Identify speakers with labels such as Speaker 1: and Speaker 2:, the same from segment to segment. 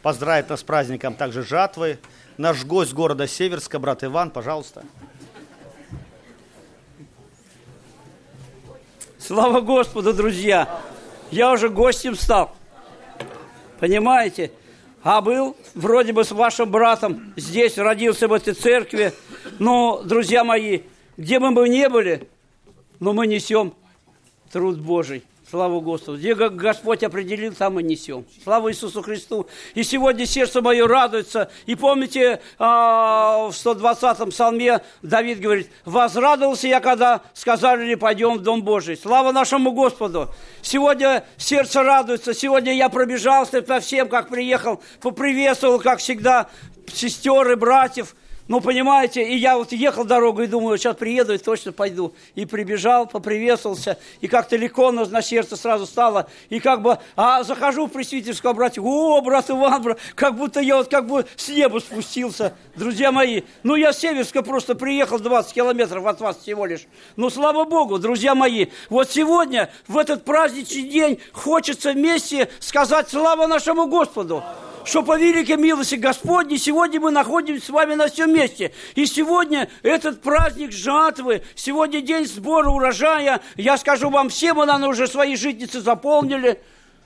Speaker 1: поздравить нас с праздником также жатвы. Наш гость города Северска, брат Иван, пожалуйста.
Speaker 2: Слава Господу, друзья! Я уже гостем стал. Понимаете? А был вроде бы с вашим братом здесь, родился в этой церкви. Но, друзья мои, где бы мы ни были, но мы несем труд Божий. Слава Господу. Где Господь определил, там и несем. Слава Иисусу Христу. И сегодня сердце мое радуется. И помните, в 120-м псалме Давид говорит: «Возрадовался я, когда сказали, пойдем в Дом Божий». Слава нашему Господу. Сегодня сердце радуется. Сегодня я пробежался по всем, как приехал, поприветствовал, как всегда, сестер и братьев. Ну, понимаете, и я вот ехал дорогу и думаю, сейчас приеду и точно пойду. И прибежал, поприветствовался, и как-то легко на сердце сразу стало. И как бы, захожу в пресвитерскую, братья, о, брат Иван, как будто я вот как бы с неба спустился, друзья мои. Ну, я с Северска просто приехал 20 километров от вас всего лишь. Ну, слава Богу, друзья мои, вот сегодня, в этот праздничный день, хочется вместе сказать слава нашему Господу. Что по великой милости Господней сегодня мы находимся с вами на всем месте. И сегодня этот праздник жатвы, сегодня день сбора урожая. Я скажу вам всем, мы, наверное, уже свои житницы заполнили.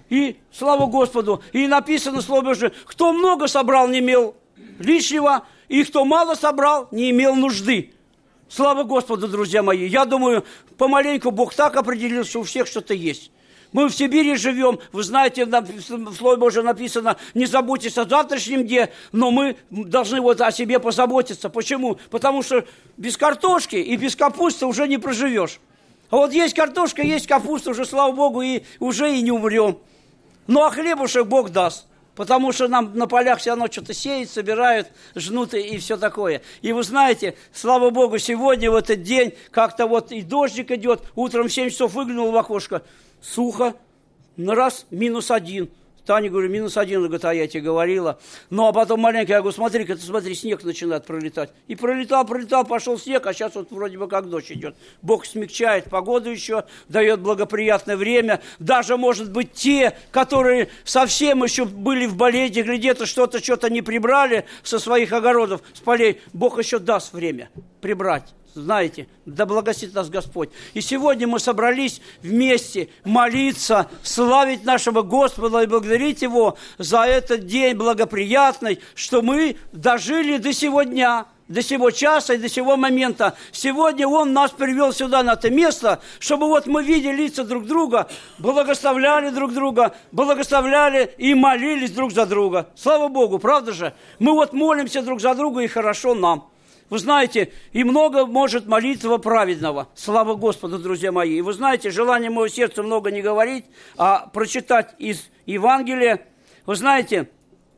Speaker 2: И слава Господу. И написано Слово Божие: кто много собрал, не имел лишнего, и кто мало собрал, не имел нужды. Слава Господу, друзья мои. Я думаю, помаленьку Бог так определил, что у всех что-то есть. Мы в Сибири живем, вы знаете, в Слове Божьем написано: не заботьтесь о завтрашнем дне, но мы должны вот о себе позаботиться. Почему? Потому что без картошки и без капусты уже не проживешь. А вот есть картошка, есть капуста, уже, слава Богу, и уже и не умрем. Ну, а хлебушек Бог даст. Потому что нам на полях все равно что-то сеют, собирают, жнут и все такое. И вы знаете, слава Богу, сегодня в этот день как-то вот и дождик идет. Утром в 7 часов выглянул в окошко. Сухо, на раз -1. Таня, говорю, -1, говорит, а я тебе говорила. Ну, а потом маленько, я говорю, смотри-ка, ты смотри, снег начинает пролетать. И пролетал, пошел снег, а сейчас вот вроде бы как дождь идет. Бог смягчает погоду еще, дает благоприятное время. Даже, может быть, те, которые совсем еще были в болезни, где-то что-то не прибрали со своих огородов, с полей, Бог еще даст время прибрать. Знаете, да благословит нас Господь. И сегодня мы собрались вместе молиться, славить нашего Господа и благодарить Его за этот день благоприятный, что мы дожили до сего дня, до сего часа и до сего момента. Сегодня Он нас привел сюда, на это место, чтобы вот мы видели лица друг друга, благословляли друг друга, благословляли и молились друг за друга. Слава Богу, правда же? Мы вот молимся друг за друга, и хорошо нам. Вы знаете, и много может молитва праведного. Слава Господу, друзья мои. И вы знаете, желание моего сердца много не говорить, а прочитать из Евангелия. Вы знаете,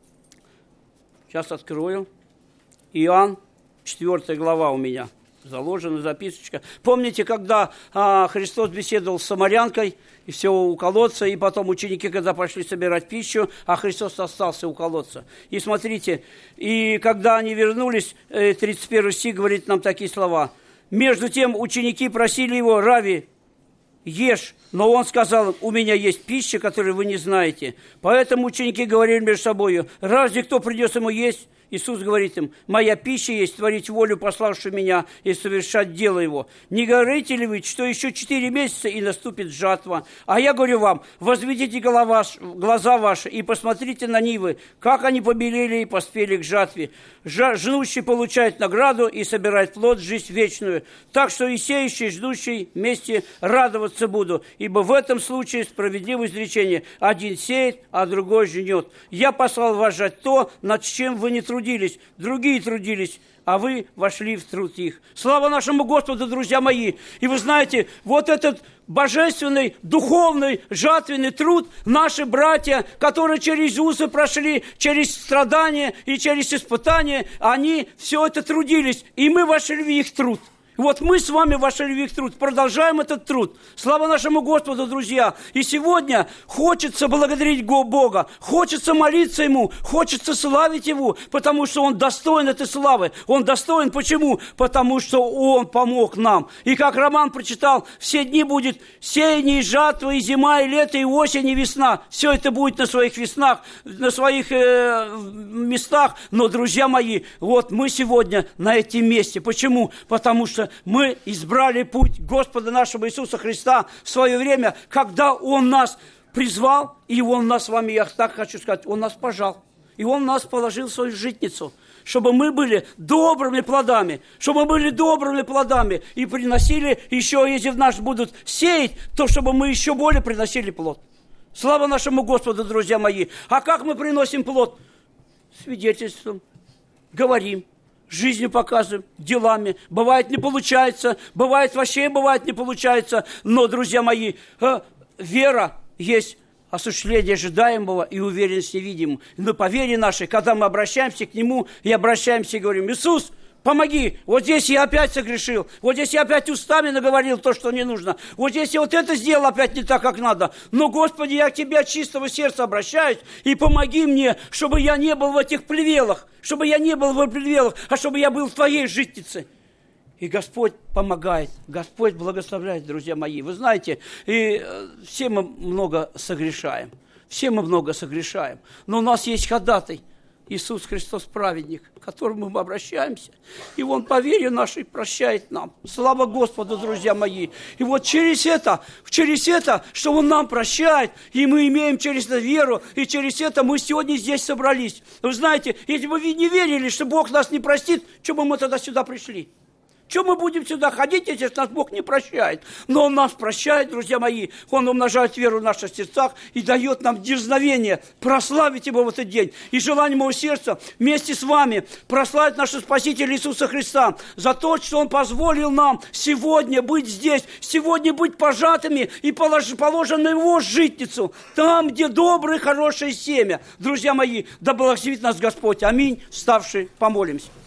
Speaker 2: сейчас открою. Иоанн, 4 глава у меня заложена записочка. Помните, когда Христос беседовал с самарянкой, и все у колодца, и потом ученики, когда пошли собирать пищу, а Христос остался у колодца. И смотрите, и когда они вернулись, 31 стих говорит нам такие слова. «Между тем ученики просили Его: Рави, ешь». Но Он сказал: у меня есть пища, которую вы не знаете. Поэтому ученики говорили между собой: разве кто придет Ему есть? Иисус говорит им: моя пища есть творить волю пославшего меня и совершать дело Его. Не говорите ли вы, что еще 4 месяца и наступит жатва? А я говорю вам: возведите глаза ваши и посмотрите на нивы, как они побелели и поспели к жатве. Жнущий получает награду и собирает плод, жизнь вечную. Так что и сеющий, ждущий вместе радоваться буду. Ибо в этом случае справедливое изречение: один сеет, а другой жнет. Я послал вас жать то, над чем вы не трудились, другие трудились, а вы вошли в труд их. Слава нашему Господу, друзья мои! И вы знаете, вот этот божественный, духовный, жатвенный труд, наши братья, которые через узы прошли, через страдания и через испытания, они все это трудились, и мы вошли в их труд. Вот мы с вами в вашей любви к труду продолжаем этот труд. Слава нашему Господу, друзья. И сегодня хочется благодарить Бога, хочется молиться Ему, хочется славить Его, потому что Он достоин этой славы. Он достоин почему? Потому что Он помог нам. И как Роман прочитал, все дни будет сеяние и жатва, и зима, и лето, и осень, и весна. Все это будет на своих веснах, на своих местах. Но, друзья мои, вот мы сегодня на этом месте. Почему? Потому что мы избрали путь Господа нашего Иисуса Христа в свое время, когда Он нас призвал, и Он нас с вами, я так хочу сказать, Он нас пожал. И Он нас положил в свою житницу, чтобы мы были добрыми плодами, и приносили еще, если в нас будут сеять, то чтобы мы еще более приносили плод. Слава нашему Господу, друзья мои. А как мы приносим плод? Свидетельством, говорим. Жизнью показываем, делами. Бывает не получается, бывает не получается. Но, друзья мои, вера есть осуществление ожидаемого и уверенность невидимого. Но по вере нашей, когда мы обращаемся к Нему и обращаемся и говорим: Иисус, помоги, вот здесь я опять согрешил, вот здесь я опять устами наговорил то, что не нужно, вот здесь я вот это сделал опять не так, как надо. Но, Господи, я к Тебе от чистого сердца обращаюсь, и помоги мне, чтобы я не был в этих плевелах, а чтобы я был в Твоей житнице. И Господь помогает, Господь благословляет, друзья мои. Вы знаете, и все мы много согрешаем, но у нас есть ходатай, Иисус Христос праведник, к которому мы обращаемся, и Он по вере нашей прощает нам. Слава Господу, друзья мои. И вот через это, что Он нам прощает, и мы имеем через это веру, и через это мы сегодня здесь собрались. Вы знаете, если бы вы не верили, что Бог нас не простит, что бы мы тогда сюда пришли? Чего мы будем сюда ходить, если нас Бог не прощает? Но Он нас прощает, друзья мои. Он умножает веру в наших сердцах и дает нам дерзновение прославить Его в этот день. И желание моего сердца вместе с вами прославить нашего Спасителя Иисуса Христа за то, что Он позволил нам сегодня быть здесь, сегодня быть пожатыми и положен на Его житницу, там, где доброе, хорошее семя. Друзья мои, да благословит нас Господь. Аминь. Вставшие, помолимся.